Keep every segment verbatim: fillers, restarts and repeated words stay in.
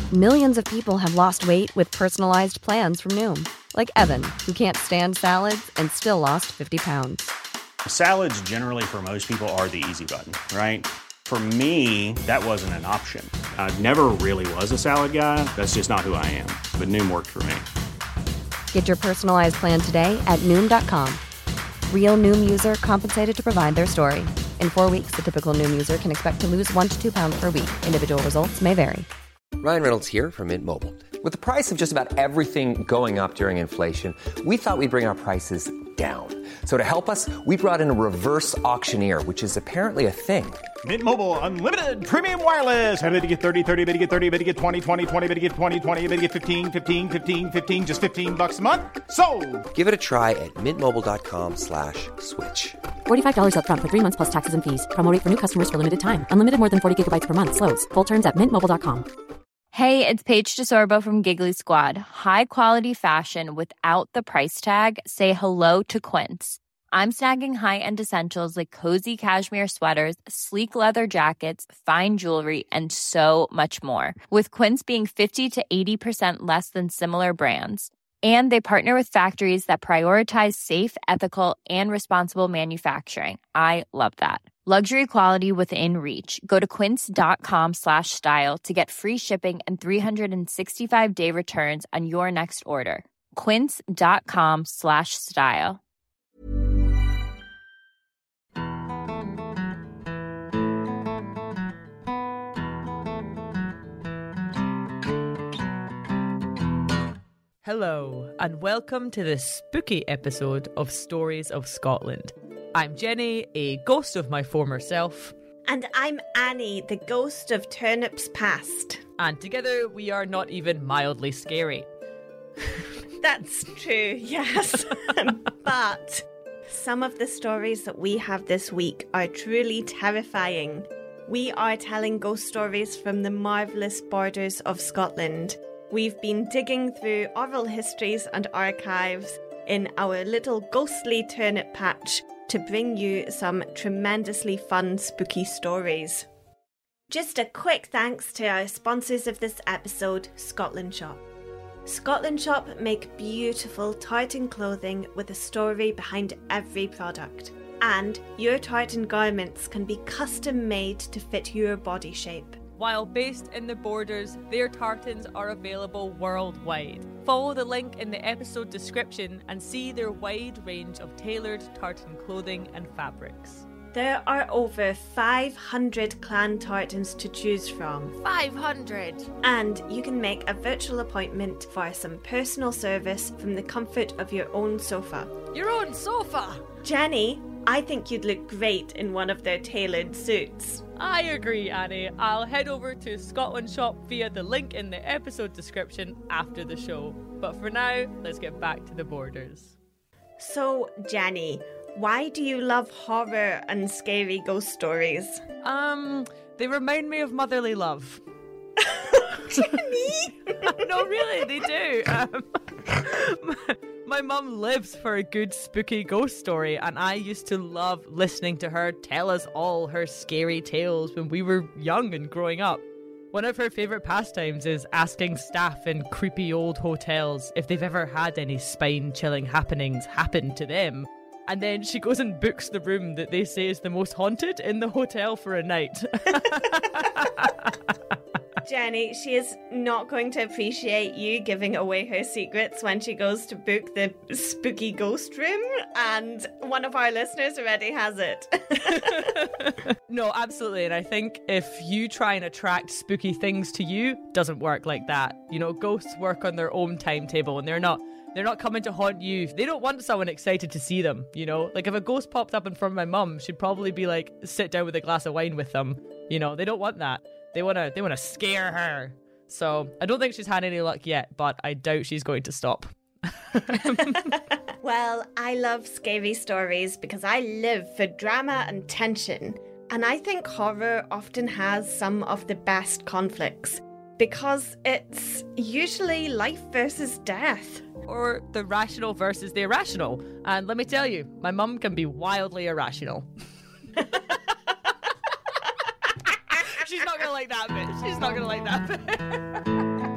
Millions of people have lost weight with personalized plans from Noom. Like Evan, who can't stand salads and still lost fifty pounds. Salads generally for most people are the easy button, right? For me, that wasn't an option. I never really was a salad guy. That's just not who I am. But Noom worked for me. Get your personalized plan today at Noom dot com. Real Noom user compensated to provide their story. In four weeks, the typical Noom user can expect to lose one to two pounds per week. Individual results may vary. Ryan Reynolds here from Mint Mobile. With the price of just about everything going up during inflation, we thought we'd bring our prices down. So to help us, we brought in a reverse auctioneer, which is apparently a thing. Mint Mobile Unlimited Premium Wireless. How to get thirty, thirty, how to get thirty, how to get twenty, twenty, twenty, how to get twenty, twenty, how to get fifteen, fifteen, fifteen, fifteen, just fifteen bucks a month? Sold! Give it a try at mintmobile.com slash switch. forty-five dollars up front for three months plus taxes and fees. Promo rate for new customers for limited time. Unlimited more than forty gigabytes per month. Slows full terms at mint mobile dot com. Hey, it's Paige DeSorbo from Giggly Squad. High quality fashion without the price tag. Say hello to Quince. I'm snagging high-end essentials like cozy cashmere sweaters, sleek leather jackets, fine jewelry, and so much more. With Quince being fifty to eighty percent less than similar brands. And they partner with factories that prioritize safe, ethical, and responsible manufacturing. I love that. Luxury quality within reach. Go to quince.com slash style to get free shipping and three sixty-five day returns on your next order. Quince.com slash style. Hello, and welcome to this spooky episode of Stories of Scotland. I'm Jenny, a ghost of my former self. And I'm Annie, the ghost of turnips past. And together we are not even mildly scary. That's true, yes. But some of the stories that we have this week are truly terrifying. We are telling ghost stories from the marvellous borders of Scotland. We've been digging through oral histories and archives in our little ghostly turnip patch to bring you some tremendously fun, spooky stories. Just a quick thanks to our sponsors of this episode, Scotland Shop. Scotland Shop make beautiful tartan clothing with a story behind every product. And your tartan garments can be custom made to fit your body shape. While based in the Borders, their tartans are available worldwide. Follow the link in the episode description and see their wide range of tailored tartan clothing and fabrics. There are over five hundred clan tartans to choose from. five hundred! And you can make a virtual appointment for some personal service from the comfort of your own sofa. Your own sofa! Jenny, I think you'd look great in one of their tailored suits. I agree, Annie. I'll head over to Scotland Shop via the link in the episode description after the show. But for now, let's get back to the Borders. So, Jenny, why do you love horror and scary ghost stories? Um, they remind me of motherly love. Jenny? No, really, they do. Um, my mum lives for a good spooky ghost story, and I used to love listening to her tell us all her scary tales when we were young and growing up. One of her favourite pastimes is asking staff in creepy old hotels if they've ever had any spine-chilling happenings happen to them. And then she goes and books the room that they say is the most haunted in the hotel for a night. Jenny, she is not going to appreciate you giving away her secrets when she goes to book the spooky ghost room, and one of our listeners already has it. No, absolutely. And I think if you try and attract spooky things to you, it doesn't work like that. You know, ghosts work on their own timetable, and they're not They're not coming to haunt you. They don't want someone excited to see them, you know? Like, if a ghost popped up in front of my mum, she'd probably be like, sit down with a glass of wine with them. You know, they don't want that. They want to they want to scare her. So, I don't think she's had any luck yet, but I doubt she's going to stop. Well, I love scary stories because I live for drama and tension. And I think horror often has some of the best conflicts because it's usually life versus death. Or the rational versus the irrational. And let me tell you, my mum can be wildly irrational. She's not going to like that bit. She's not going to like that bit.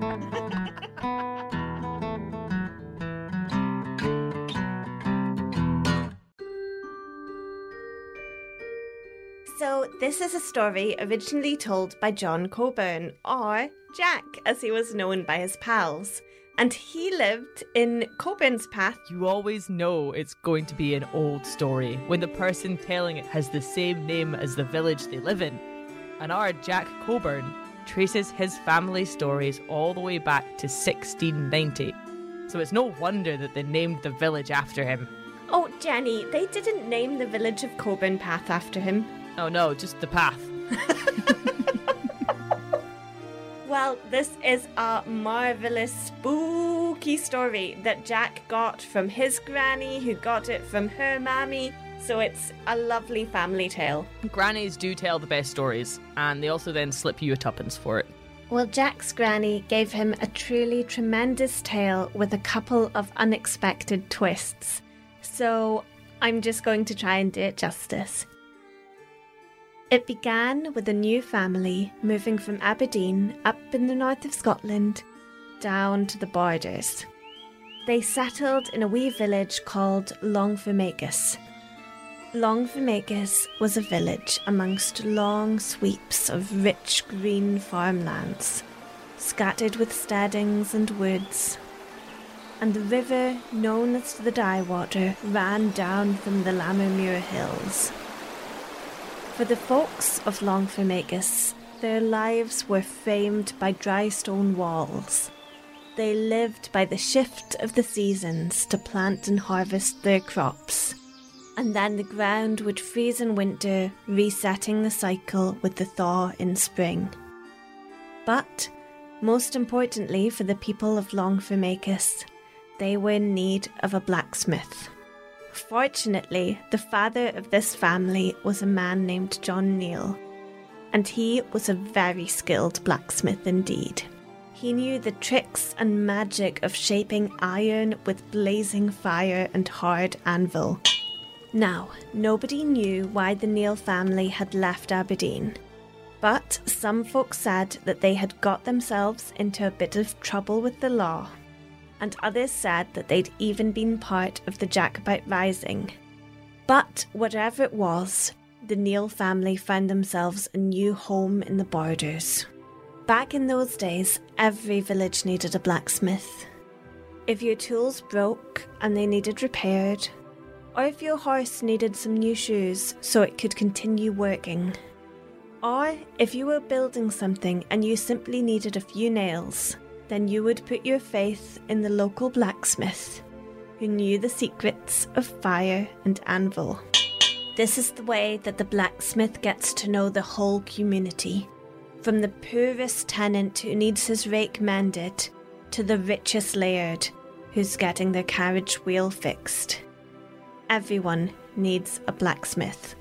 This is a story originally told by John Coburn, or Jack, as he was known by his pals. And he lived in Coburn's Path. You always know it's going to be an old story when the person telling it has the same name as the village they live in. And our Jack Coburn traces his family stories all the way back to sixteen ninety. So it's no wonder that they named the village after him. Oh, Jenny, they didn't name the village of Coburn Path after him. Oh no, just the path. Well, this is a marvellous, spooky story that Jack got from his granny, who got it from her mammy. So it's a lovely family tale. Grannies do tell the best stories, and they also then slip you a tuppence for it. Well, Jack's granny gave him a truly tremendous tale with a couple of unexpected twists. So I'm just going to try and do it justice. It began with a new family moving from Aberdeen up in the north of Scotland down to the borders. They settled in a wee village called Longfirmagus. Longfirmagus was a village amongst long sweeps of rich green farmlands, scattered with steadings and woods. And the river, known as the Dyewater, ran down from the Lammermuir Hills. For the folks of Longfirmagus, their lives were framed by dry stone walls. They lived by the shift of the seasons to plant and harvest their crops. And then the ground would freeze in winter, resetting the cycle with the thaw in spring. But, most importantly for the people of Longfirmagus, they were in need of a blacksmith. Fortunately, the father of this family was a man named John Neal, and he was a very skilled blacksmith indeed. He knew the tricks and magic of shaping iron with blazing fire and hard anvil. Now, nobody knew why the Neal family had left Aberdeen, but some folks said that they had got themselves into a bit of trouble with the law. And others said that they'd even been part of the Jacobite Rising. But whatever it was, the Neal family found themselves a new home in the borders. Back in those days, every village needed a blacksmith. If your tools broke and they needed repaired, or if your horse needed some new shoes so it could continue working, or if you were building something and you simply needed a few nails, then you would put your faith in the local blacksmith, who knew the secrets of fire and anvil. This is the way that the blacksmith gets to know the whole community, from the poorest tenant who needs his rake mended, to the richest laird who's getting their carriage wheel fixed. Everyone needs a blacksmith.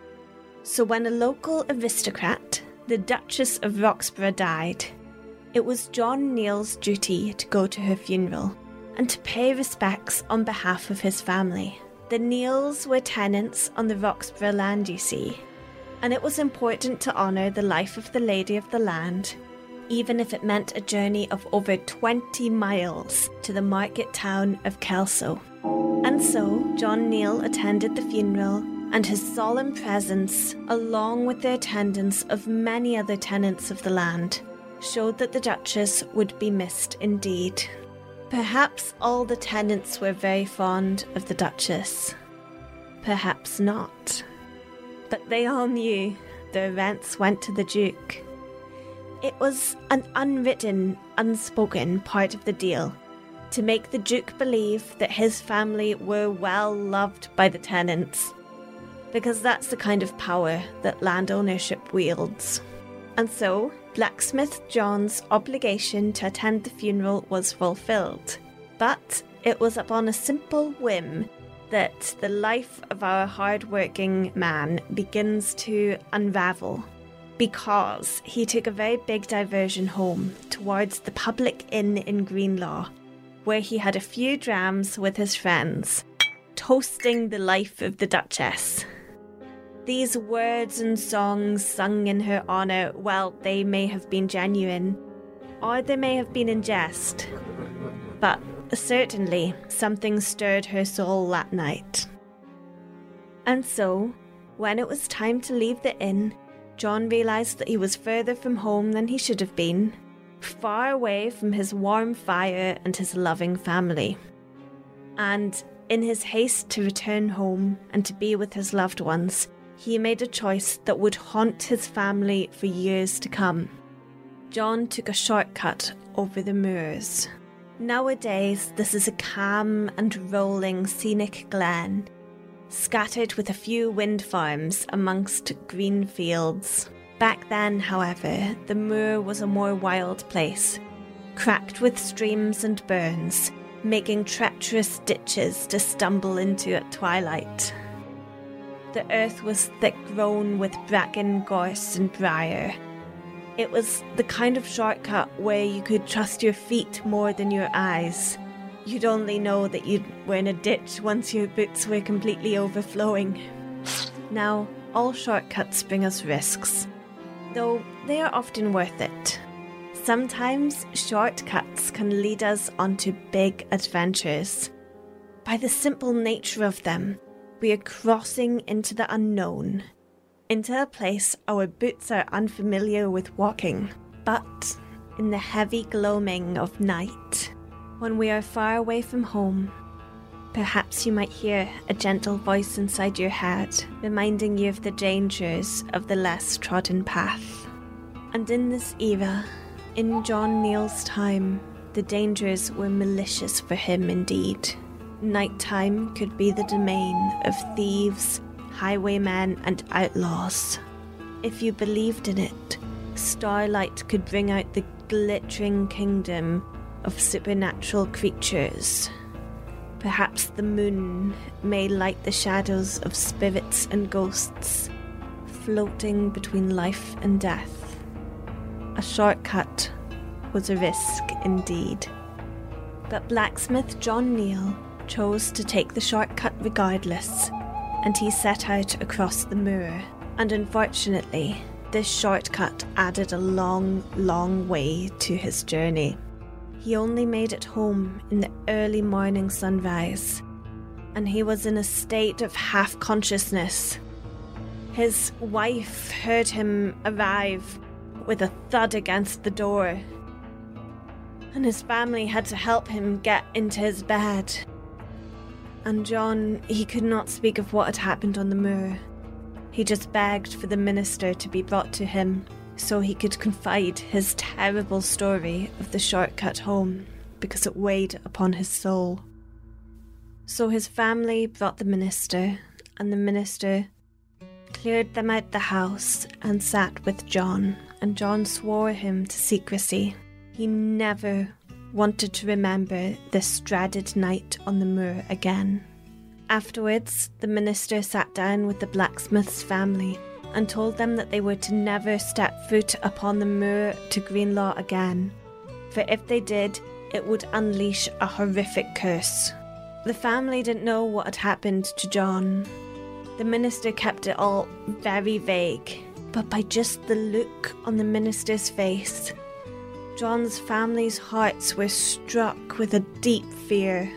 So when a local aristocrat, the Duchess of Roxburgh, died, it was John Neal's duty to go to her funeral and to pay respects on behalf of his family. The Neals were tenants on the Roxburgh land, you see, and it was important to honour the life of the lady of the land, even if it meant a journey of over twenty miles to the market town of Kelso. And so John Neal attended the funeral, and his solemn presence, along with the attendance of many other tenants of the land, showed that the Duchess would be missed indeed. Perhaps all the tenants were very fond of the Duchess. Perhaps not. But they all knew their rents went to the Duke. It was an unwritten, unspoken part of the deal to make the Duke believe that his family were well loved by the tenants, because that's the kind of power that land ownership wields. And so, Blacksmith John's obligation to attend the funeral was fulfilled. But it was upon a simple whim that the life of our hard-working man begins to unravel, because he took a very big diversion home towards the public inn in Greenlaw, where he had a few drams with his friends, toasting the life of the Duchess. These words and songs sung in her honour, well, they may have been genuine, or they may have been in jest, but certainly something stirred her soul that night. And so, when it was time to leave the inn, John realised that he was further from home than he should have been, far away from his warm fire and his loving family. And in his haste to return home and to be with his loved ones, he made a choice that would haunt his family for years to come. John took a shortcut over the moors. Nowadays, this is a calm and rolling scenic glen, scattered with a few wind farms amongst green fields. Back then, however, the moor was a more wild place, cracked with streams and burns, making treacherous ditches to stumble into at twilight. The earth was thick-grown with bracken, gorse and briar. It was the kind of shortcut where you could trust your feet more than your eyes. You'd only know that you were in a ditch once your boots were completely overflowing. Now, all shortcuts bring us risks, though they are often worth it. Sometimes shortcuts can lead us onto big adventures. By the simple nature of them, we are crossing into the unknown, into a place our boots are unfamiliar with walking. But in the heavy gloaming of night, when we are far away from home, perhaps you might hear a gentle voice inside your head, reminding you of the dangers of the less trodden path. And in this era, in John Neal's time, the dangers were malicious for him indeed. Nighttime could be the domain of thieves, highwaymen and outlaws. If you believed in it, starlight could bring out the glittering kingdom of supernatural creatures. Perhaps the moon may light the shadows of spirits and ghosts, floating between life and death. A shortcut was a risk indeed. But blacksmith John Neal chose to take the shortcut regardless, and he set out across the moor. And unfortunately, this shortcut added a long, long way to his journey. He only made it home in the early morning sunrise, and he was in a state of half-consciousness. His wife heard him arrive with a thud against the door, and his family had to help him get into his bed. And John, he could not speak of what had happened on the moor. He just begged for the minister to be brought to him so he could confide his terrible story of the shortcut home, because it weighed upon his soul. So his family brought the minister, and the minister cleared them out the house and sat with John, and John swore him to secrecy. He never wanted to remember this dreaded night on the moor again. Afterwards, the minister sat down with the blacksmith's family and told them that they were to never step foot upon the moor to Greenlaw again, for if they did, it would unleash a horrific curse. The family didn't know what had happened to John. The minister kept it all very vague, but by just the look on the minister's face, John's family's hearts were struck with a deep fear.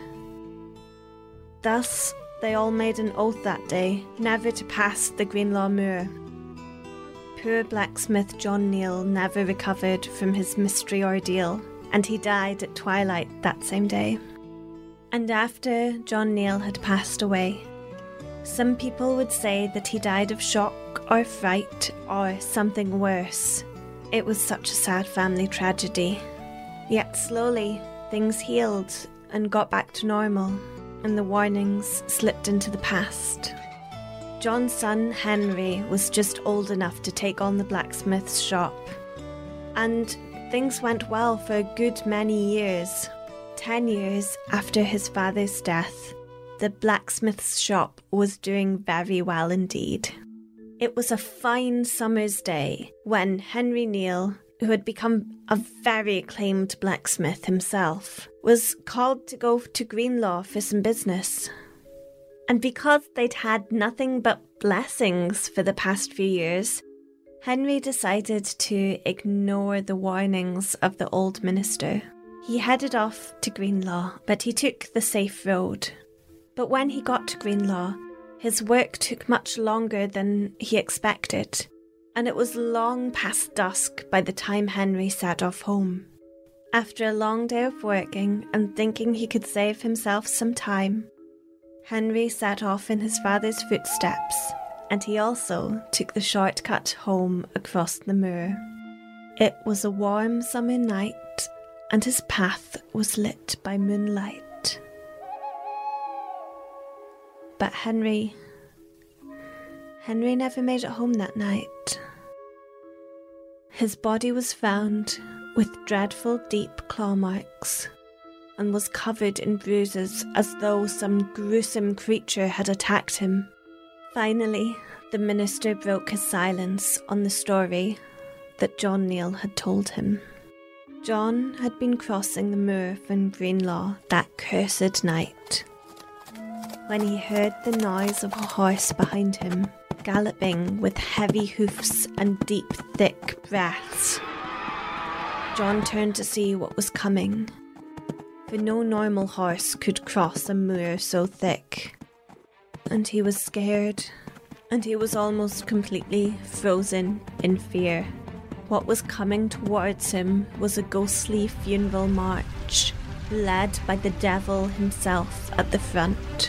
Thus, they all made an oath that day never to pass the Greenlaw Moor. Poor blacksmith John Neal never recovered from his mystery ordeal, and he died at twilight that same day. And after John Neal had passed away, some people would say that he died of shock or fright or something worse. It was such a sad family tragedy. Yet slowly, things healed and got back to normal, and the warnings slipped into the past. John's son, Henry, was just old enough to take on the blacksmith's shop. And things went well for a good many years. Ten years after his father's death, the blacksmith's shop was doing very well indeed. It was a fine summer's day when Henry Neal, who had become a very acclaimed blacksmith himself, was called to go to Greenlaw for some business. And because they'd had nothing but blessings for the past few years, Henry decided to ignore the warnings of the old minister. He headed off to Greenlaw, but he took the safe road. But when he got to Greenlaw, his work took much longer than he expected. and it was long past dusk by the time Henry set off home. After a long day of working and thinking he could save himself some time, Henry set off in his father's footsteps, and he also took the shortcut home across the moor. It was a warm summer night, and his path was lit by moonlight. But Henry... Henry never made it home that night. His body was found with dreadful deep claw marks, and was covered in bruises as though some gruesome creature had attacked him. Finally, the minister broke his silence on the story that John Neal had told him. John had been crossing the moor from Greenlaw that cursed night, when he heard the noise of a horse behind him, galloping with heavy hoofs and deep, thick breaths. John turned to see what was coming, for no normal horse could cross a moor so thick. And he was scared, and he was almost completely frozen in fear. What was coming towards him was a ghostly funeral march, led by the devil himself at the front,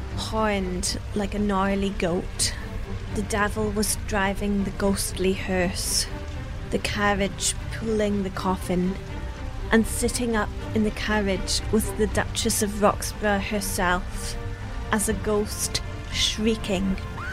horned like a gnarly goat. The devil was driving the ghostly hearse, the carriage pulling the coffin, and sitting up in the carriage was the Duchess of Roxburgh herself, as a ghost shrieking.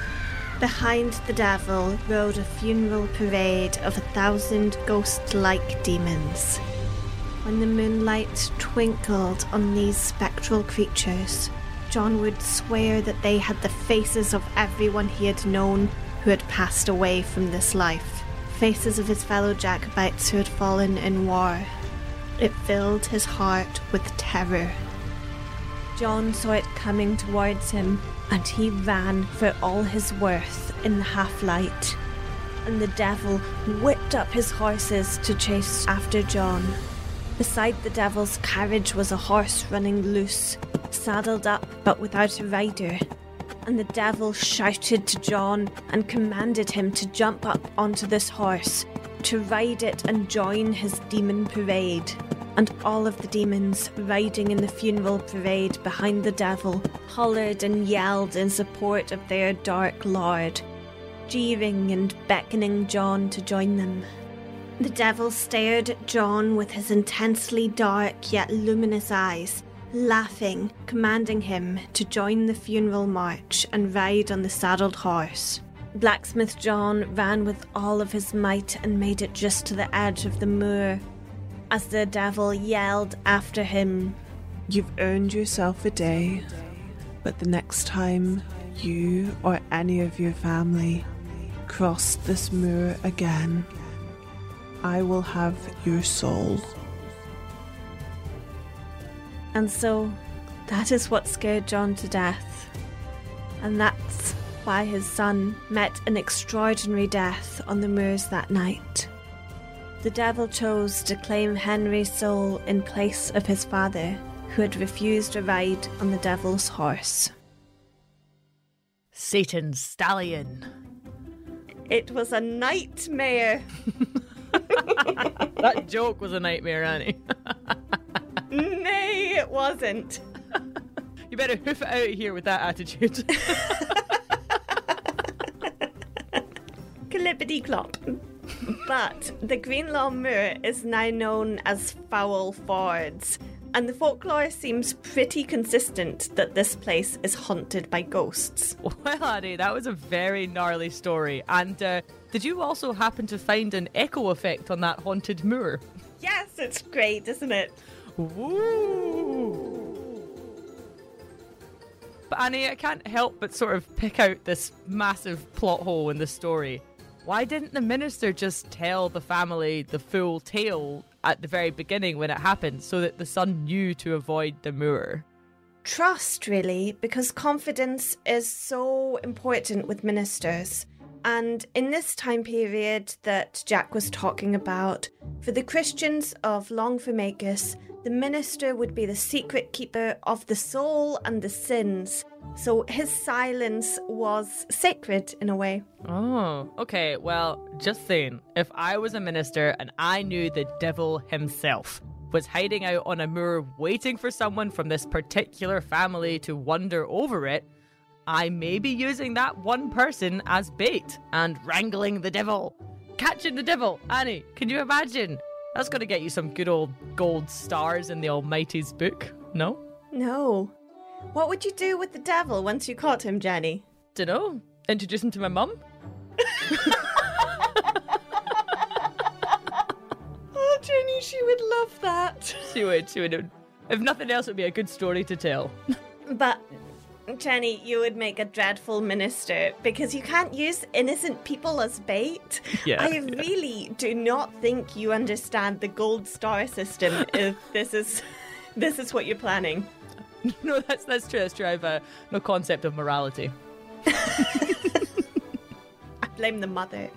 Behind the devil rode a funeral parade of a thousand ghost-like demons. When the moonlight twinkled on these spectral creatures, John would swear that they had the faces of everyone he had known who had passed away from this life, faces of his fellow Jacobites who had fallen in war. It filled his heart with terror. John saw it coming towards him, and he ran for all his worth in the half-light, and the devil whipped up his horses to chase after John. Beside the devil's carriage was a horse running loose, saddled up but without a rider, and the devil shouted to John and commanded him to jump up onto this horse, to ride it and join his demon parade. And all of the demons riding in the funeral parade behind the devil hollered and yelled in support of their dark lord, jeering and beckoning John to join them. The devil stared at John with his intensely dark yet luminous eyes, laughing, commanding him to join the funeral march and ride on the saddled horse. Blacksmith John ran with all of his might and made it just to the edge of the moor, as the devil yelled after him, "You've earned yourself a day, but the next time you or any of your family cross this moor again, I will have your soul." And so, that is what scared John to death. And that's why his son met an extraordinary death on the moors that night. The devil chose to claim Henry's soul in place of his father, who had refused a ride on the devil's horse. Satan's stallion. It was a nightmare. That joke was a nightmare, Annie. Nay, it wasn't. You better hoof it out of here with that attitude. Clippity clop. But the Greenlaw Moor is now known as Foul Fords, and the folklore seems pretty consistent that this place is haunted by ghosts. Well, Annie, that was a very gnarly story. And uh, did you also happen to find an echo effect on that haunted moor? Yes, it's great, isn't it? Woo! But Annie, I can't help but sort of pick out this massive plot hole in the story. Why didn't the minister just tell the family the full tale at the very beginning when it happened, so that the son knew to avoid the moor? Trust, really, because confidence is so important with ministers. And in this time period that Jack was talking about, for the Christians of Longfirmacus, the minister would be the secret keeper of the soul and the sins. So his silence was sacred in a way. Oh, okay. Well, just saying, if I was a minister and I knew the devil himself was hiding out on a moor waiting for someone from this particular family to wander over it, I may be using that one person as bait and wrangling the devil. Catching the devil. Annie, can you imagine? That's going to get you some good old gold stars in the Almighty's book, no? No. What would you do with the devil once you caught him, Jenny? Dunno. Introduce him to my mum? Oh, Jenny, she would love that. She would, she would. If nothing else, it would be a good story to tell. But, Jenny, you would make a dreadful minister because you can't use innocent people as bait. Yeah, I yeah. really do not think you understand the gold star system if this is this is what you're planning. No, that's that's true. That's true. I have uh, no concept of morality. I blame the mother.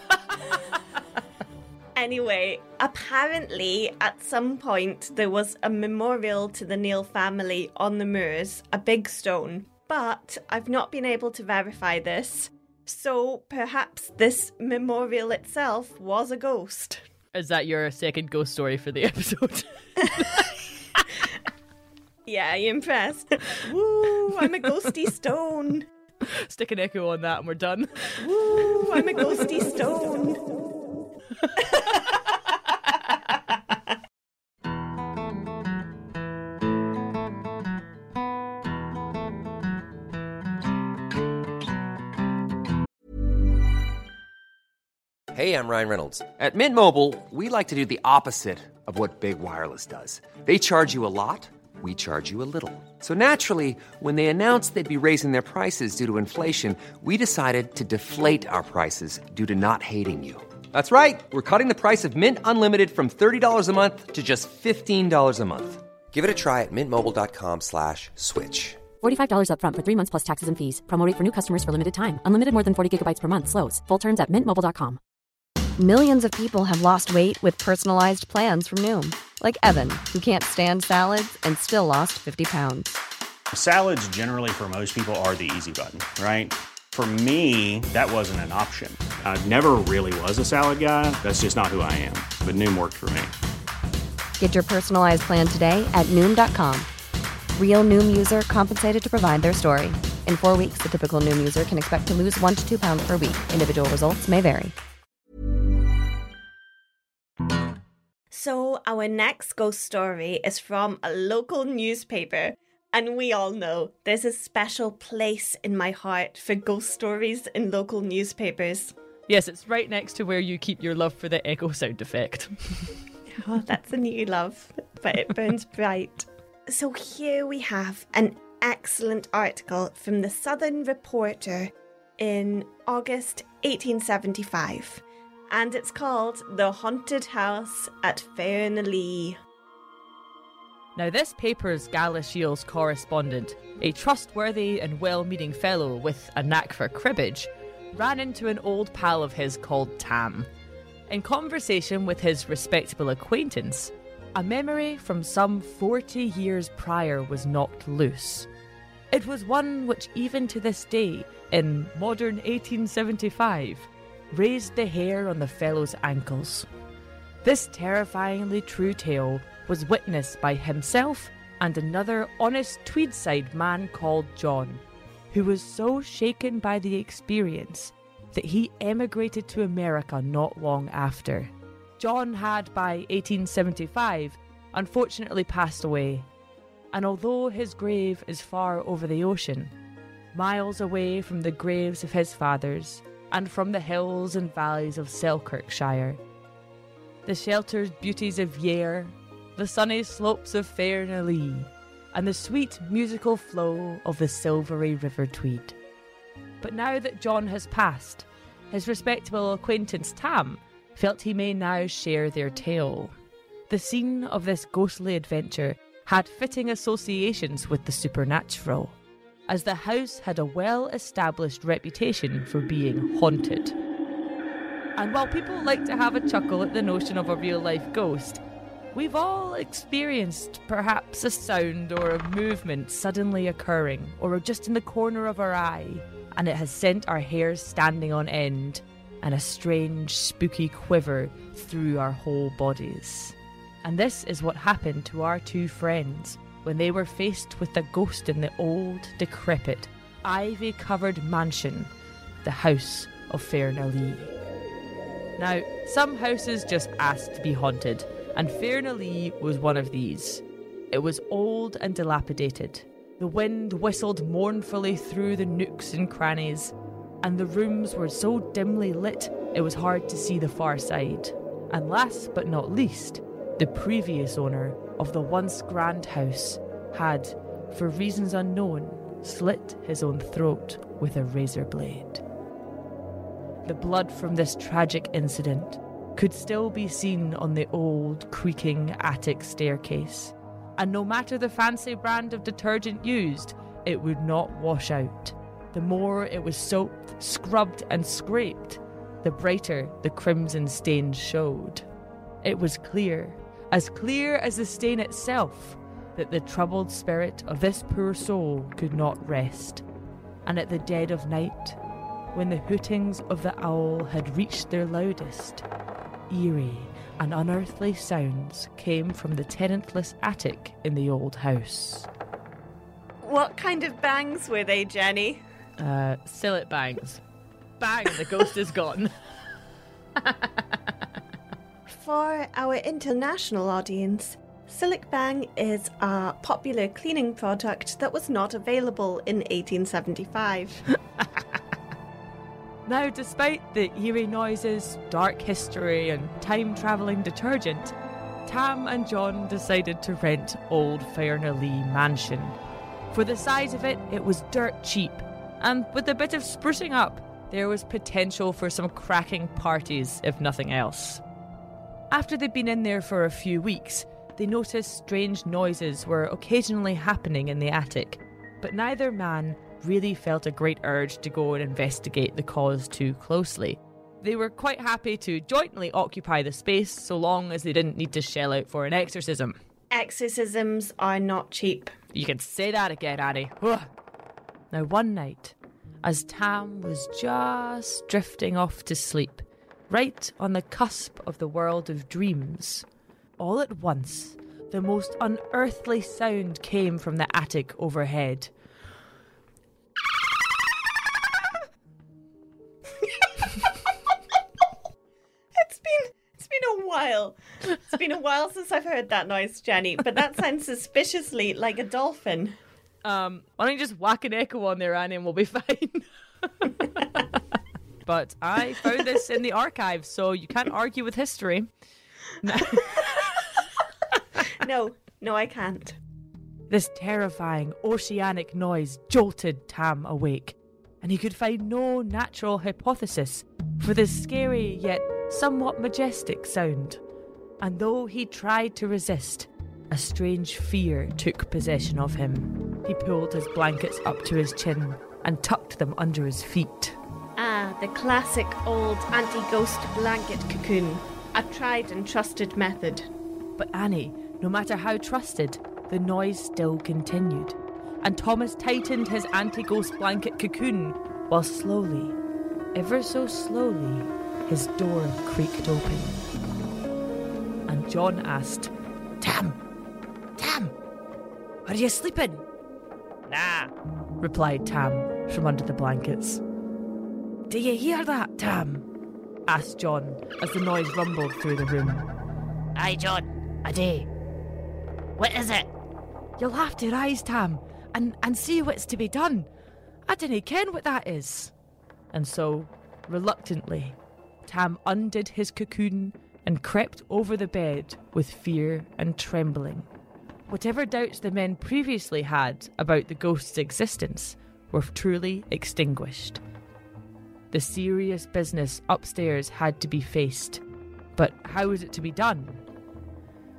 Anyway, apparently at some point there was a memorial to the Neil family on the moors, a big stone, but I've not been able to verify this, so perhaps this memorial itself was a ghost. Is that your second ghost story for the episode? Yeah, are you impressed? Woo, I'm a ghosty stone. Stick an echo on that and we're done. Woo, I'm a ghosty stone. Hey, I'm Ryan Reynolds. At Mint Mobile, we like to do the opposite of what Big Wireless does. They charge you a lot, we charge you a little. So naturally, when they announced they'd be raising their prices due to inflation, we decided to deflate our prices due to not hating you. That's right. We're cutting the price of Mint Unlimited from thirty dollars a month to just fifteen dollars a month. Give it a try at mintmobile.com slash switch. forty-five dollars up front for three months plus taxes and fees. Promo rate for new customers for limited time. Unlimited more than forty gigabytes per month slows. Full terms at mint mobile dot com. Millions of people have lost weight with personalized plans from Noom. Like Evan, who can't stand salads and still lost fifty pounds. Salads generally for most people are the easy button, right? For me, that wasn't an option. I never really was a salad guy. That's just not who I am. But Noom worked for me. Get your personalized plan today at Noom dot com. Real Noom user compensated to provide their story. In four weeks, the typical Noom user can expect to lose one to two pounds per week. Individual results may vary. So our next ghost story is from a local newspaper. And we all know there's a special place in my heart for ghost stories in local newspapers. Yes, it's right next to where you keep your love for the echo sound effect. Oh, that's a new love, but it burns bright. So here we have an excellent article from the Southern Reporter in August eighteen seventy-five. And it's called The Haunted House at Fairnalee. Now, this paper's Gala Shields correspondent, a trustworthy and well-meaning fellow with a knack for cribbage, ran into an old pal of his called Tam. In conversation with his respectable acquaintance, a memory from some forty years prior was knocked loose. It was one which even to this day, in modern eighteen seventy-five, raised the hair on the fellow's ankles. This terrifyingly true tale was witnessed by himself and another honest Tweedside man called John, who was so shaken by the experience that he emigrated to America not long after. John had, by eighteen seventy-five, unfortunately passed away, and although his grave is far over the ocean, miles away from the graves of his fathers and from the hills and valleys of Selkirkshire, the sheltered beauties of Yare, the sunny slopes of Fairnalee, and the sweet musical flow of the silvery River Tweed. But now that John has passed, his respectable acquaintance Tam felt he may now share their tale. The scene of this ghostly adventure had fitting associations with the supernatural. as the house had a well-established reputation for being haunted. And while people like to have a chuckle at the notion of a real-life ghost, we've all experienced perhaps a sound or a movement suddenly occurring, or just in the corner of our eye, and it has sent our hairs standing on end, and a strange, spooky quiver through our whole bodies. And this is what happened to our two friends when they were faced with the ghost in the old, decrepit, ivy-covered mansion, the House of Fairnalee. Now, some houses just asked to be haunted, and Fairnalee was one of these. It was old and dilapidated. The wind whistled mournfully through the nooks and crannies, and the rooms were so dimly lit it was hard to see the far side. And last but not least, the previous owner of the once grand house had, for reasons unknown, slit his own throat with a razor blade. The blood from this tragic incident could still be seen on the old, creaking attic staircase, and no matter the fancy brand of detergent used, it would not wash out. The more it was soaped, scrubbed and scraped, the brighter the crimson stains showed. It was clear, as clear as the stain itself, that the troubled spirit of this poor soul could not rest. And at the dead of night, when the hootings of the owl had reached their loudest, eerie and unearthly sounds came from the tenantless attic in the old house. What kind of bangs were they, Jenny? Uh, sillet bangs. Bang, the ghost is gone. For our international audience, Sillet Bang is a popular cleaning product that was not available in eighteen seventy-five. Now, despite the eerie noises, dark history, and time-travelling detergent, Tam and John decided to rent Old Fairnalee Mansion. For the size of it, it was dirt cheap, and with a bit of sprucing up, there was potential for some cracking parties, if nothing else. After they'd been in there for a few weeks, they noticed strange noises were occasionally happening in the attic, but neither man really felt a great urge to go and investigate the cause too closely. They were quite happy to jointly occupy the space so long as they didn't need to shell out for an exorcism. Exorcisms are not cheap. You can say that again, Annie. Ugh. Now, one night, as Tam was just drifting off to sleep, right on the cusp of the world of dreams, all at once, the most unearthly sound came from the attic overhead. It's been it's been a while. It's been a while since I've heard that noise, Jenny, but that sounds suspiciously like a dolphin. Um, why don't you just whack an echo on there, Annie, and we'll be fine. But I found this in the archives, so you can't argue with history. No, no, I can't. This terrifying oceanic noise jolted Tam awake, and he could find no natural hypothesis for this scary yet somewhat majestic sound. And though he tried to resist, a strange fear took possession of him. He pulled his blankets up to his chin and tucked them under his feet. Ah, the classic old anti-ghost blanket cocoon. A tried and trusted method. But Annie, no matter how trusted, the noise still continued, and Thomas tightened his anti-ghost blanket cocoon while slowly, ever so slowly, his door creaked open. And John asked, Tam! Tam! Are you sleeping? Nah, replied Tam from under the blankets. Do you hear that, Tam? Asked John as the noise rumbled through the room. Aye, John, I do. What is it? You'll have to rise, Tam, and, and see what's to be done. I dinna ken what that is. And so, reluctantly, Tam undid his cocoon and crept over the bed with fear and trembling. Whatever doubts the men previously had about the ghost's existence were truly extinguished. The serious business upstairs had to be faced, but how was it to be done?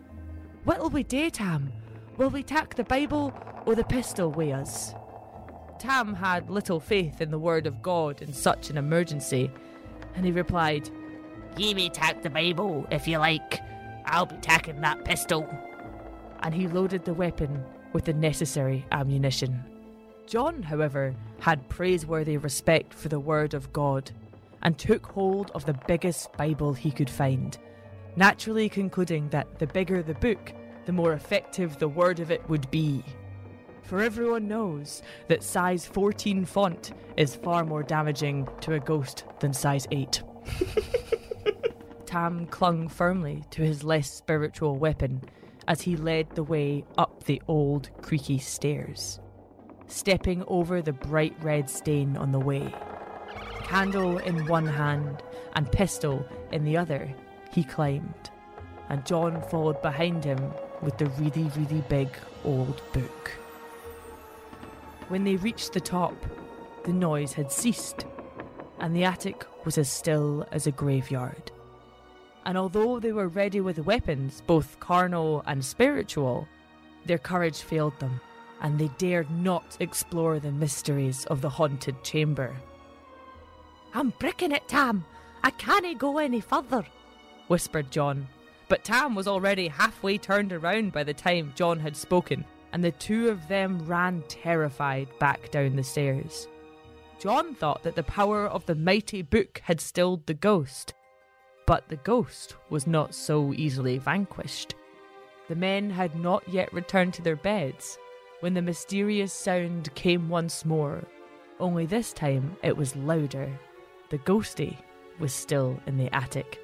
What'll we do, Tam? Will we tak the Bible or the pistol wi' us? But Tam had little faith in the word of God in such an emergency, and he replied, "Ye may tak the Bible if you like. I'll be taking that pistol." And he loaded the weapon with the necessary ammunition. John, however, had praiseworthy respect for the word of God and took hold of the biggest Bible he could find, naturally concluding that the bigger the book, the more effective the word of it would be. For everyone knows that size fourteen font is far more damaging to a ghost than size eight. Tam clung firmly to his less spiritual weapon as he led the way up the old creaky stairs, stepping over the bright red stain on the way. Candle in one hand and pistol in the other, he climbed, and John followed behind him with the really, really big old book. When they reached the top, the noise had ceased, and the attic was as still as a graveyard. And although they were ready with weapons, both carnal and spiritual, their courage failed them, and they dared not explore the mysteries of the haunted chamber. "I'm bricking it, Tam. I can't go any further," whispered John. But Tam was already halfway turned around by the time John had spoken, and the two of them ran terrified back down the stairs. John thought that the power of the mighty book had stilled the ghost, but the ghost was not so easily vanquished. The men had not yet returned to their beds when the mysterious sound came once more, only this time it was louder. The ghostie was still in the attic.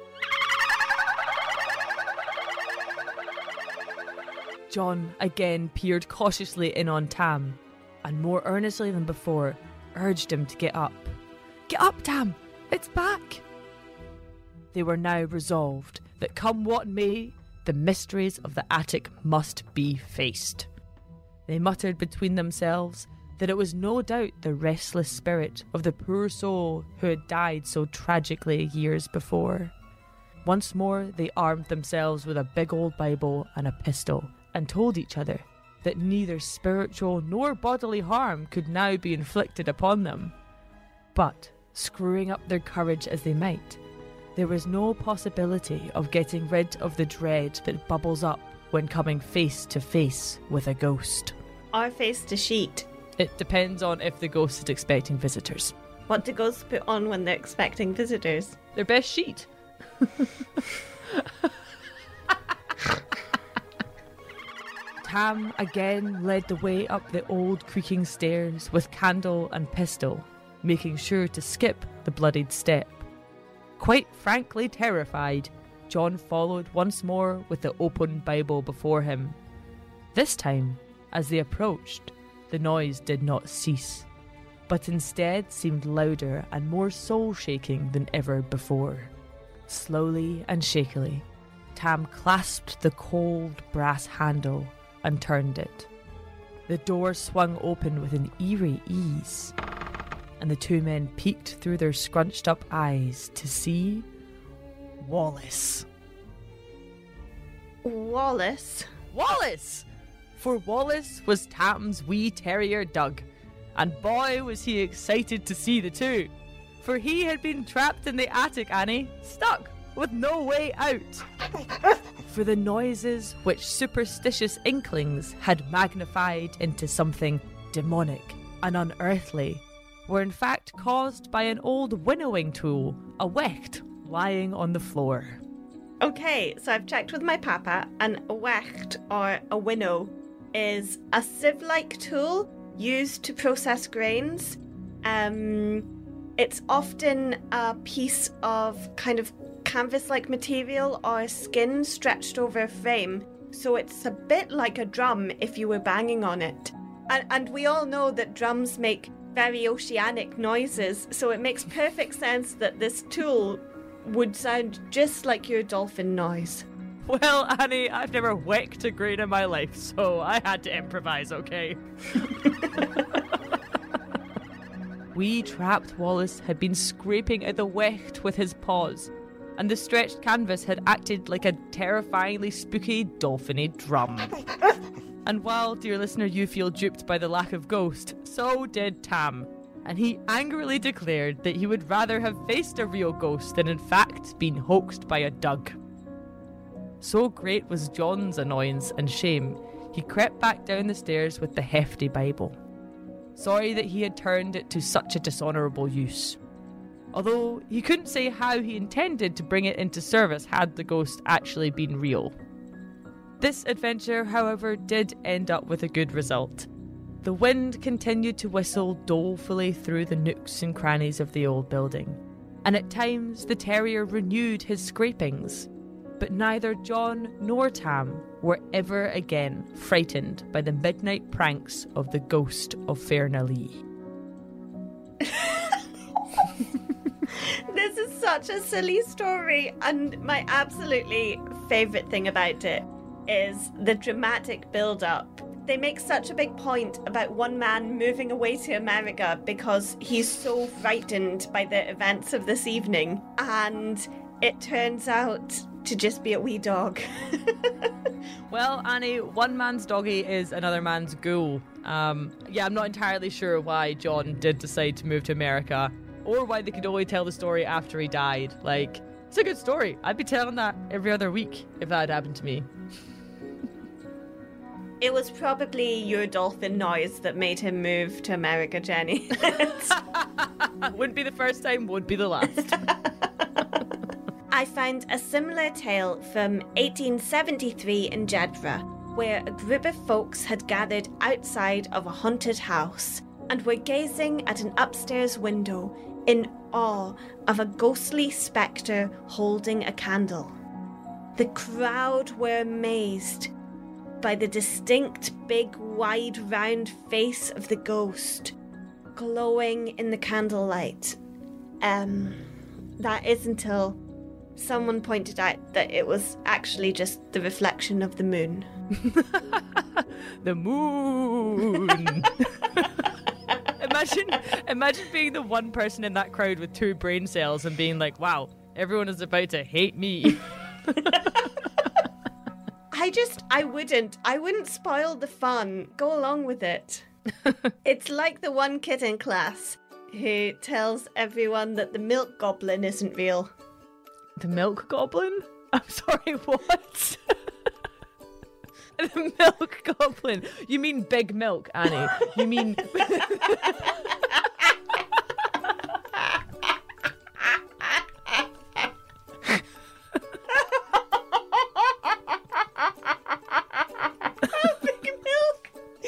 John again peered cautiously in on Tam, and more earnestly than before, urged him to get up. "Get up, Tam! It's back!" They were now resolved that come what may, the mysteries of the attic must be faced. They muttered between themselves that it was no doubt the restless spirit of the poor soul who had died so tragically years before. Once more they armed themselves with a big old Bible and a pistol, and told each other that neither spiritual nor bodily harm could now be inflicted upon them. But, screwing up their courage as they might, there was no possibility of getting rid of the dread that bubbles up when coming face to face with a ghost. Or face to sheet. It depends on if the ghost is expecting visitors. What do ghosts put on when they're expecting visitors? Their best sheet. Tam again led the way up the old creaking stairs with candle and pistol, making sure to skip the bloodied step. Quite frankly terrified, John followed once more with the open Bible before him. This time, as they approached, the noise did not cease, but instead seemed louder and more soul-shaking than ever before. Slowly and shakily, Tam clasped the cold brass handle and turned it. The door swung open with an eerie ease, and the two men peeked through their scrunched-up eyes to see Wallace. Wallace? Wallace! For Wallace was Tam's wee terrier Doug, and boy was he excited to see the two, for he had been trapped in the attic, Annie, stuck with no way out. For the noises which superstitious inklings had magnified into something demonic and unearthly were in fact caused by an old winnowing tool, a wecht, lying on the floor. Okay, so I've checked with my papa, and a wecht, or a winnow, is a sieve-like tool used to process grains. Um, it's often a piece of kind of canvas-like material or skin stretched over a frame, so it's a bit like a drum if you were banging on it. And, and we all know that drums make very oceanic noises, so it makes perfect sense that this tool would sound just like your dolphin noise. Well, Annie, I've never whacked a grain in my life, so I had to improvise, okay? Wee trapped Wallace had been scraping at the wecht with his paws, and the stretched canvas had acted like a terrifyingly spooky dolphiny drum. And while, dear listener, you feel duped by the lack of ghost, so did Tam. And he angrily declared that he would rather have faced a real ghost than in fact been hoaxed by a Doug. So great was John's annoyance and shame, he crept back down the stairs with the hefty Bible, sorry that he had turned it to such a dishonourable use. Although he couldn't say how he intended to bring it into service had the ghost actually been real. This adventure, however, did end up with a good result. The wind continued to whistle dolefully through the nooks and crannies of the old building, and at times the terrier renewed his scrapings. But neither John nor Tam were ever again frightened by the midnight pranks of the ghost of Fairnalee. This is such a silly story, and my absolutely favourite thing about it is the dramatic build-up. They make such a big point about one man moving away to America because he's so frightened by the events of this evening, and it turns out to just be a wee dog. Well, Annie, one man's doggy is another man's ghoul. Um, yeah, I'm not entirely sure why John did decide to move to America, or why they could only tell the story after he died. Like, it's a good story. I'd be telling that every other week if that had happened to me. It was probably your dolphin noise that made him move to America, Jenny. Wouldn't be the first time, would be the last. I found a similar tale from eighteen seventy-three in Jedburgh, where a group of folks had gathered outside of a haunted house and were gazing at an upstairs window in awe of a ghostly spectre holding a candle. The crowd were amazed by the distinct big wide round face of the ghost glowing in the candlelight. Um, that is until someone pointed out that it was actually just the reflection of the moon. The moon! Imagine, imagine being the one person in that crowd with two brain cells and being like, wow, everyone is about to hate me. I just, I wouldn't. I wouldn't spoil the fun. Go along with it. It's like the one kid in class who tells everyone that the milk goblin isn't real. The milk goblin? I'm sorry, what? The milk goblin. You mean Big Milk, Annie. You mean... Big Milk.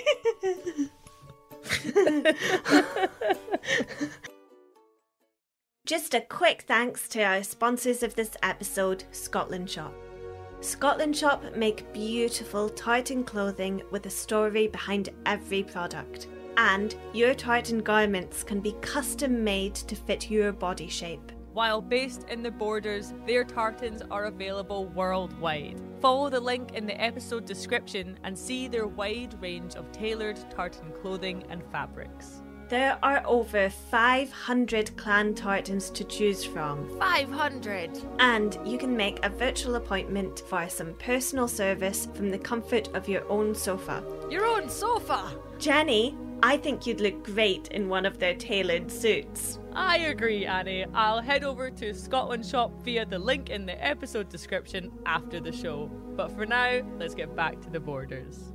Just a quick thanks to our sponsors of this episode, Scotland Shop. Scotland Shop make beautiful tartan clothing with a story behind every product. And your tartan garments can be custom made to fit your body shape. While based in the Borders, their tartans are available worldwide. Follow the link in the episode description and see their wide range of tailored tartan clothing and fabrics. There are over five hundred clan tartans to choose from. five hundred! And you can make a virtual appointment for some personal service from the comfort of your own sofa. Your own sofa! Jenny, I think you'd look great in one of their tailored suits. I agree, Annie. I'll head over to Scotland Shop via the link in the episode description after the show. But for now, let's get back to the Borders.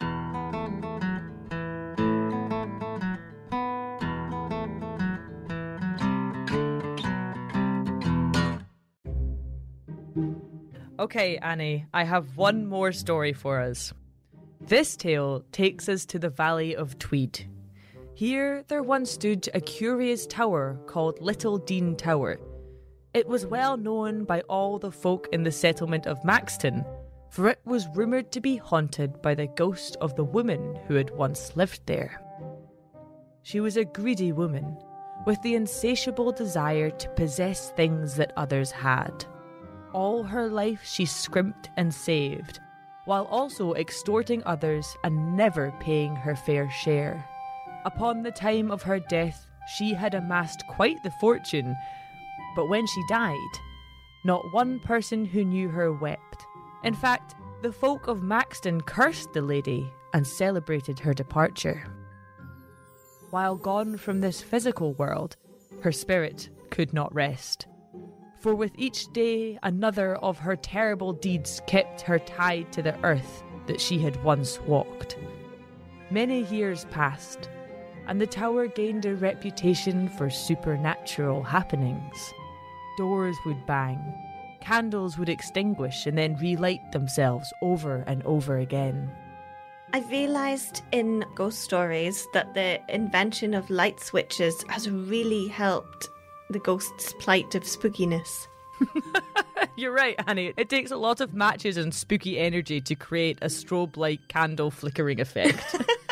Okay, Annie, I have one more story for us. This tale takes us to the Valley of Tweed. Here there once stood a curious tower called Little Dean Tower. It was well known by all the folk in the settlement of Maxton, for it was rumoured to be haunted by the ghost of the woman who had once lived there. She was a greedy woman, with the insatiable desire to possess things that others had. All her life she scrimped and saved, while also extorting others and never paying her fair share. Upon the time of her death, she had amassed quite the fortune, but when she died, not one person who knew her wept. In fact, The folk of Maxton cursed the lady and celebrated her departure. While gone from this physical world, her spirit could not rest. For with each day, another of her terrible deeds kept her tied to the earth that she had once walked. Many years passed, and the tower gained a reputation for supernatural happenings. Doors would bang, candles would extinguish and then relight themselves over and over again. I've realised in ghost stories that the invention of light switches has really helped the ghost's plight of spookiness. You're right, Annie. It takes a lot of matches and spooky energy to create a strobe-like candle flickering effect.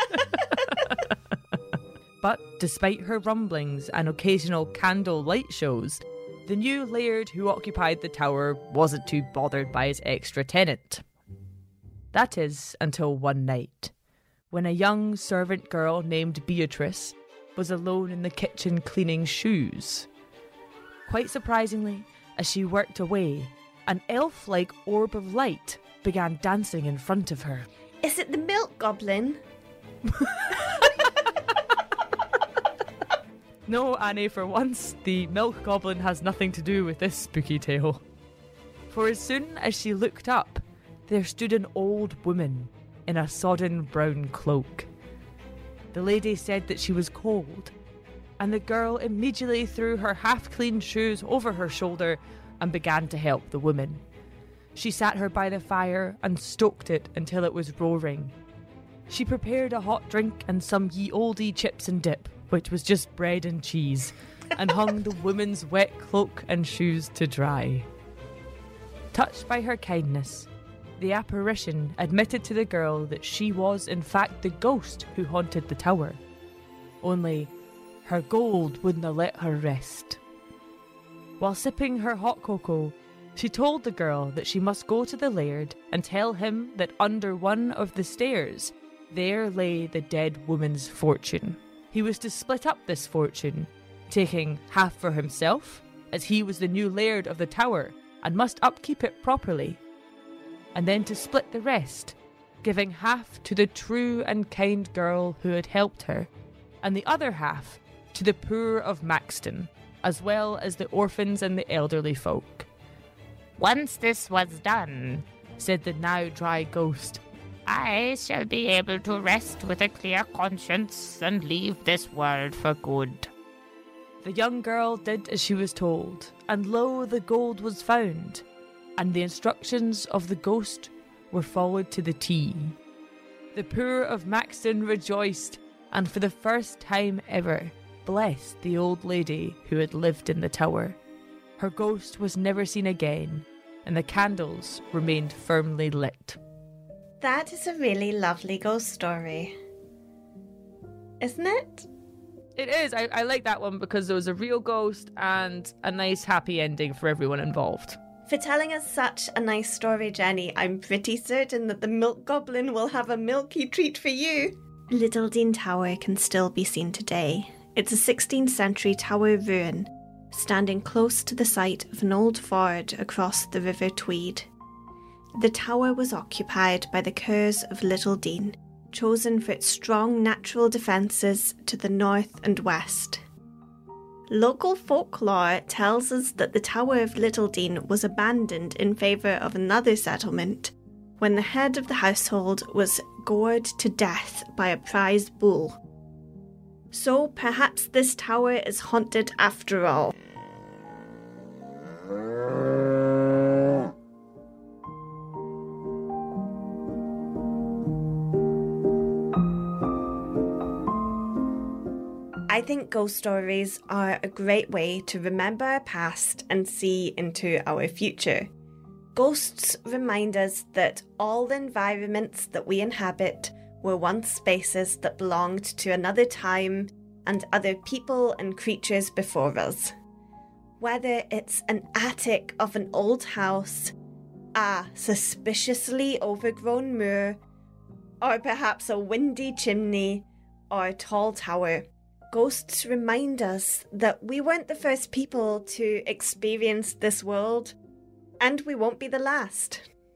But despite her rumblings and occasional candle light shows, the new laird who occupied the tower wasn't too bothered by his extra tenant. That is, until one night, when a young servant girl named Beatrice was alone in the kitchen cleaning shoes. Quite surprisingly, as she worked away, an elf-like orb of light began dancing in front of her. Is it the milk goblin? No, Annie, for once, the milk goblin has nothing to do with this spooky tale. For as soon as she looked up, there stood an old woman in a sodden brown cloak. The lady said that she was cold, and the girl immediately threw her half-clean shoes over her shoulder and began to help the woman. She sat her by the fire and stoked it until it was roaring. She prepared a hot drink and some ye olde chips and dip, which was just bread and cheese, and hung the woman's wet cloak and shoes to dry. Touched by her kindness, the apparition admitted to the girl that she was in fact the ghost who haunted the tower. Only, her gold wouldn't let her rest. While sipping her hot cocoa, she told the girl that she must go to the laird and tell him that under one of the stairs, there lay the dead woman's fortune. He was to split up this fortune, taking half for himself, as he was the new laird of the tower and must upkeep it properly, and then to split the rest, giving half to the true and kind girl who had helped her, and the other half to the poor of Maxton, as well as the orphans and the elderly folk. Once this was done, said the now dry ghost, I shall be able to rest with a clear conscience and leave this world for good. The young girl did as she was told, and lo, the gold was found, and the instructions of the ghost were followed to the T. The poor of Maxton rejoiced, and for the first time ever, blessed the old lady who had lived in the tower. Her ghost was never seen again, and the candles remained firmly lit. That is a really lovely ghost story. Isn't it? It is. I, I like that one because there was a real ghost and a nice happy ending for everyone involved. For telling us such a nice story, Jenny, I'm pretty certain that the milk goblin will have a milky treat for you. Little Dean Tower can still be seen today. It's a sixteenth century tower ruin, standing close to the site of an old ford across the River Tweed. The tower was occupied by the Kerrs of Little Dean, chosen for its strong natural defences to the north and west. Local folklore tells us that the Tower of Little Dean was abandoned in favour of another settlement when the head of the household was gored to death by a prize bull. So perhaps this tower is haunted after all. I think ghost stories are a great way to remember our past and see into our future. Ghosts remind us that all the environments that we inhabit were once spaces that belonged to another time and other people and creatures before us. Whether it's an attic of an old house, a suspiciously overgrown moor, or perhaps a windy chimney or a tall tower, ghosts remind us that we weren't the first people to experience this world, and we won't be the last.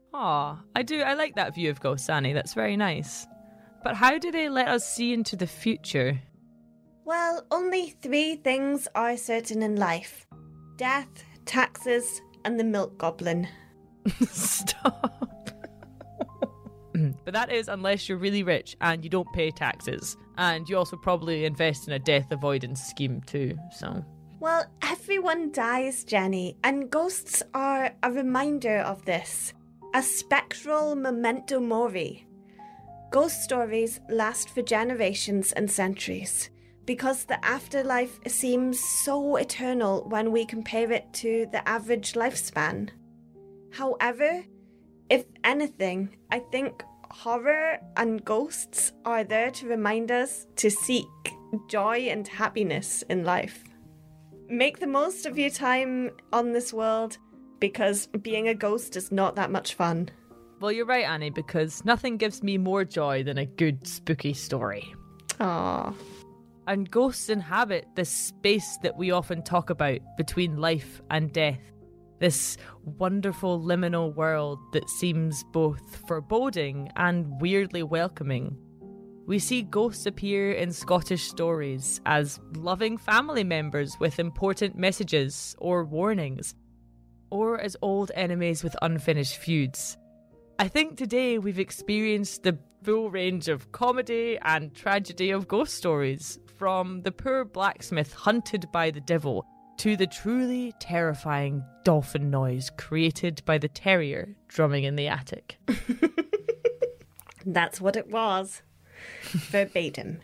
Aw, I do. I like that view of ghosts, Annie. That's very nice. But how do they let us see into the future? Well, only three things are certain in life. Death, taxes, and the milk goblin. Stop. But that is unless you're really rich and you don't pay taxes. And you also probably invest in a death avoidance scheme too, so... Well, everyone dies, Jenny, and ghosts are a reminder of this. A spectral memento mori. Ghost stories last for generations and centuries because the afterlife seems so eternal when we compare it to the average lifespan. However, if anything, I think horror and ghosts are there to remind us to seek joy and happiness in life. Make the most of your time on this world because being a ghost is not that much fun. Well, you're right, Annie, because nothing gives me more joy than a good spooky story. Aww. And ghosts inhabit this space that we often talk about between life and death. This wonderful liminal world that seems both foreboding and weirdly welcoming. We see ghosts appear in Scottish stories as loving family members with important messages or warnings, or as old enemies with unfinished feuds. I think today we've experienced the full range of comedy and tragedy of ghost stories, from the poor blacksmith hunted by the devil to the truly terrifying dolphin noise created by the terrier drumming in the attic. That's what it was. Verbatim.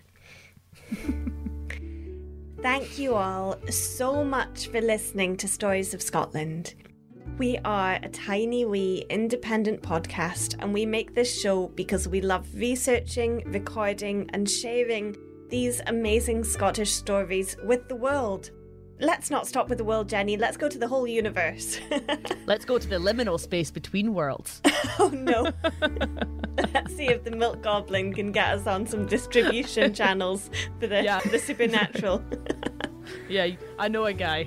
Thank you all so much for listening to Stories of Scotland. We are a tiny wee independent podcast, and we make this show because we love researching, recording and sharing these amazing Scottish stories with the world. Let's not stop with the world, Jenny. Let's go to the whole universe. Let's go to the liminal space between worlds. Oh no. Let's see if the Milk Goblin can get us on some distribution channels for the, yeah. the supernatural. Yeah, I know a guy.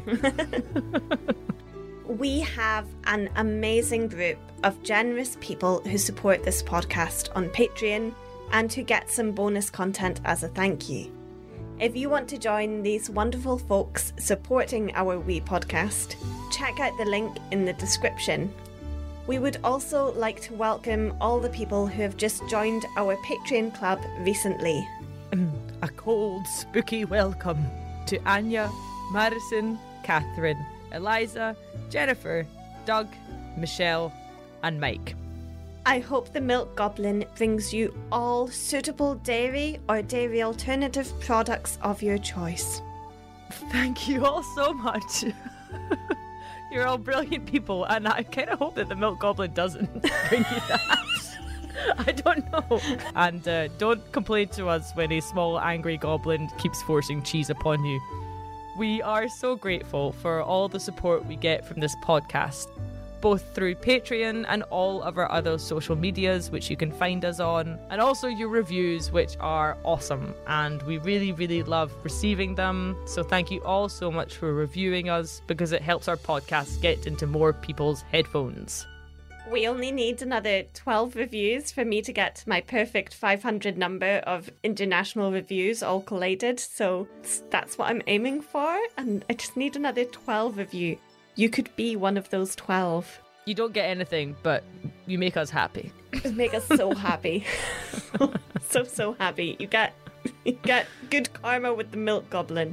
We have an amazing group of generous people who support this podcast on Patreon and who get some bonus content as a thank you. If you want to join these wonderful folks supporting our wee podcast, check out the link in the description. We would also like to welcome all the people who have just joined our Patreon club recently. A cold, spooky welcome to Anya, Madison, Catherine, Eliza, Jennifer, Doug, Michelle, and Mike. I hope the Milk Goblin brings you all suitable dairy or dairy alternative products of your choice. Thank you all so much. You're all brilliant people, and I kind of hope that the Milk Goblin doesn't bring you that. I don't know. And uh, don't complain to us when a small angry goblin keeps forcing cheese upon you. We are so grateful for all the support we get from this podcast, both through Patreon and all of our other social medias, which you can find us on, and also your reviews, which are awesome, and we really, really love receiving them. So thank you all so much for reviewing us, because it helps our podcast get into more people's headphones. We only need another twelve reviews for me to get my perfect five hundred number of international reviews all collated, so that's what I'm aiming for, and I just need another twelve of you. You could be one of those twelve. You don't get anything, but you make us happy. You make us so happy. so, so happy. You get, you get good karma with the Milk Goblin.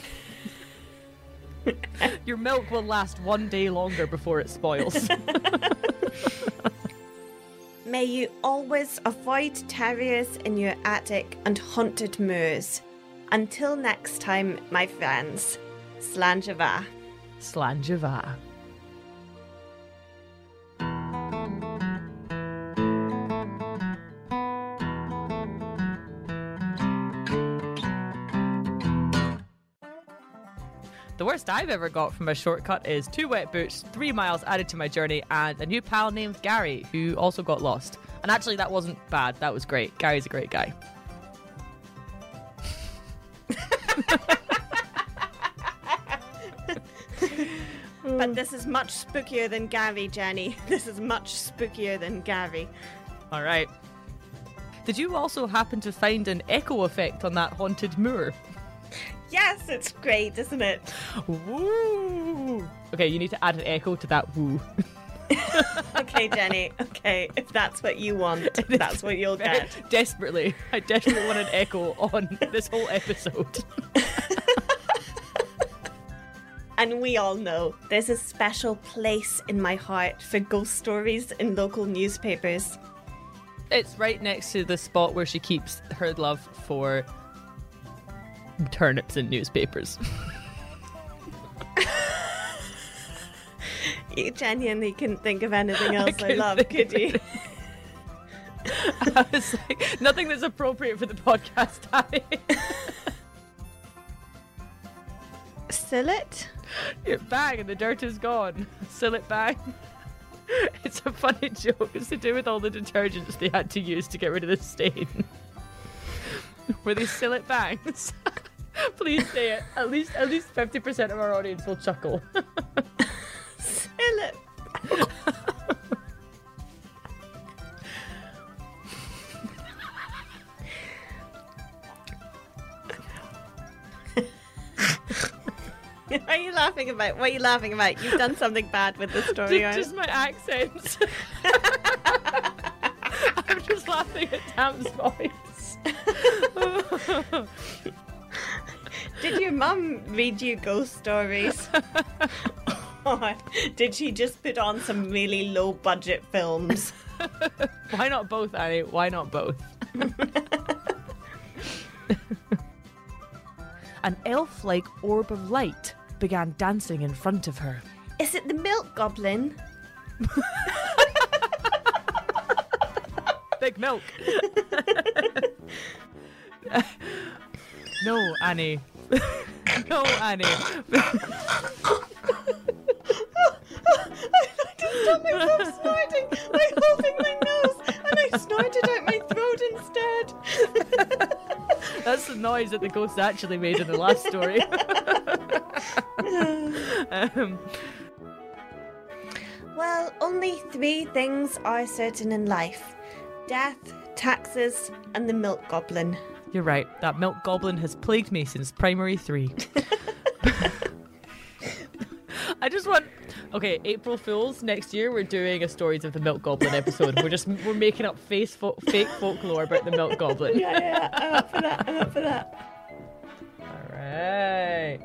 Your milk will last one day longer before it spoils. May you always avoid terriers in your attic and haunted moors. Until next time, my friends. Slàinte mhath. Slàinte mhath. The worst I've ever got from a shortcut is two wet boots, three miles added to my journey, and a new pal named Gary, who also got lost. And actually, that wasn't bad. That was great. Gary's a great guy. Oh But this is much spookier than Gary, Jenny. This is much spookier than Gary. All right. Did you also happen to find an echo effect on that haunted moor? Yes, it's great, isn't it? Woo! Okay, you need to add an echo to that woo. Okay, Jenny. Okay, if that's what you want, that's what you'll get. Desperately. I desperately want an echo on this whole episode. And we all know there's a special place in my heart for ghost stories in local newspapers. It's right next to the spot where she keeps her love for turnips in newspapers. You genuinely couldn't think of anything else I, I love, could you? I was like, nothing that's appropriate for the podcast, Harry. Sillet? Yeah, bang, and the dirt is gone. Sillet bang. It's a funny joke. It's to do with all the detergents they had to use to get rid of the stain. Were they sillet bangs? Please say it. At least at least fifty percent of our audience will chuckle. Sillet. What are you laughing about? What are you laughing about? You've done something bad with the story. Just, just my accent. I'm just laughing at Tam's voice. Did your mum read you ghost stories? Or did she just put on some really low budget films? Why not both, Annie? Why not both? An elf-like orb of light began dancing in front of her. Is it the milk goblin? Big milk. No, Annie. No, Annie. I just stopped myself snorting by holding my nose, and I snorted out my throat instead. That's the noise that the ghost actually made in the last story. um, well, only three things are certain in life: death, taxes, and the milk goblin. You're right. That milk goblin has plagued me since primary three. I just want... Okay, April Fools, next year we're doing a Stories of the Milk Goblin episode. We're just we're making up face fo- fake folklore about the milk goblin. Yeah, yeah, I'm up for that, I'm up for that. All right.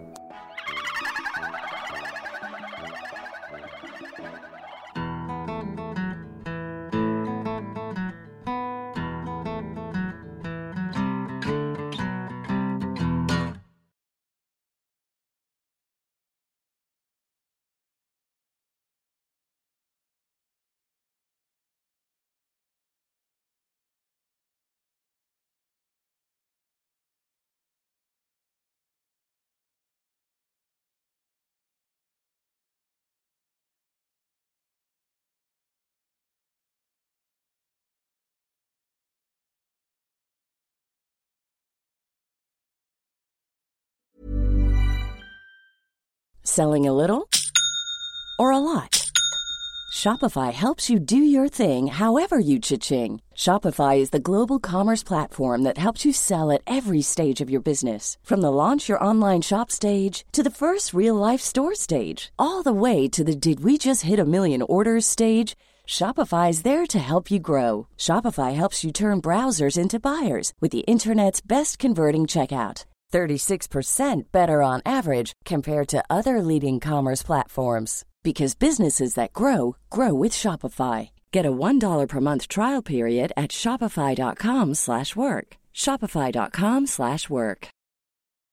Selling a little or a lot? Shopify helps you do your thing however you cha-ching. Shopify is the global commerce platform that helps you sell at every stage of your business. From the launch your online shop stage to the first real-life store stage, all the way to the did we just hit a million orders stage. Shopify is there to help you grow. Shopify helps you turn browsers into buyers with the internet's best converting checkout. thirty-six percent better on average compared to other leading commerce platforms. Because businesses that grow, grow with Shopify. Get a one dollar per month trial period at shopify.com slash work. Shopify.com slash work.